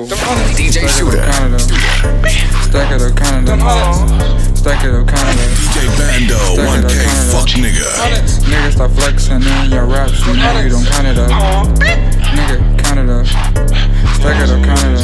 mogul. DJ Shooter. Stack it up Canada. Stack it up Canada. DJ Bando, 1K, fuck nigga. Nigga, stop flexing in your raps. You know you don't count it up. Nigga, count it up. Stack it up Canada.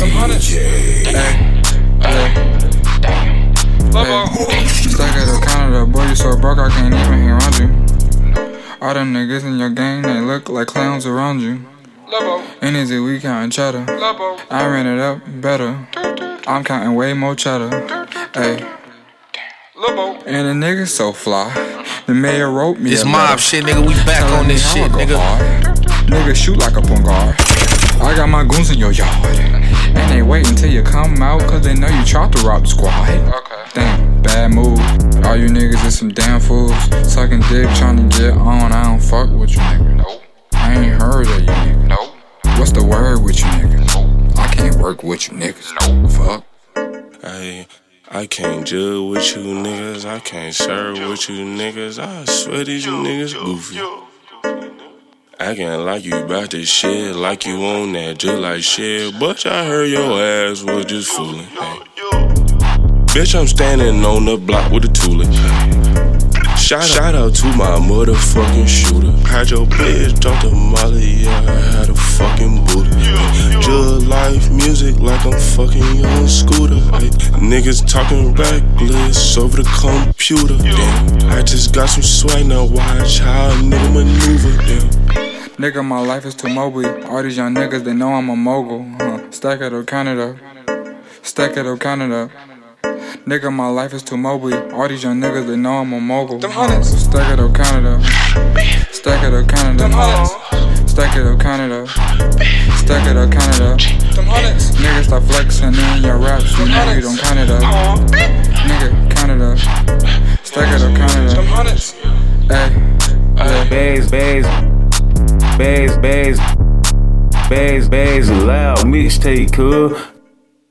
Stack it up Canada. Boy, you so broke I can't even hear around you. All them niggas in your gang, they look like clowns around you. And is it we counting cheddar? I ran it up better. I'm counting way more cheddar. Ayy. And the nigga so fly. The mayor wrote me This a mob letter shit, nigga. We back telling on me this how I shit, go nigga. hard. Nigga shoot like a point guard. I got my goons in your yard. And they wait until you come out, cause they know you tried to rob the squad. Damn, bad move. All you niggas is some damn fools. Sucking dick, trying to get on. I don't fuck with you, nigga. Nope. I ain't heard of you, nigga. Nope. What's the word with you, nigga? Nope. I can't work with you, niggas. Nope. Fuck. I can't judge with you niggas, I can't serve with you niggas. I swear these niggas goofy. Acting like you bout this shit, like you on that just like shit. But I heard your ass was just fooling. Hey. Bitch, I'm standing on the block with a toolie. Shout out to my motherfucking shooter. Had your bitch dump the molly, yeah, I had a fucking booty. Just life music like I'm fucking on scooter. Ay, niggas talking reckless over the computer. Damn, I just got some swag, now watch how a nigga maneuver. Damn. Nigga, my life is too mobile. All these young niggas, they know I'm a mogul. Stack it up Canada. Stack it up Canada. Nigga, my life is too mobile. All these young niggas, they know I'm a mogul. Stack it up Canada. Stack it up Canada. Stack it up Canada. Stack it up Canada. Nigga, stop flexing in your raps. You know you don't count it up. Nigga, Canada. Stack it up Canada. Bass, loud mixtape, cuz.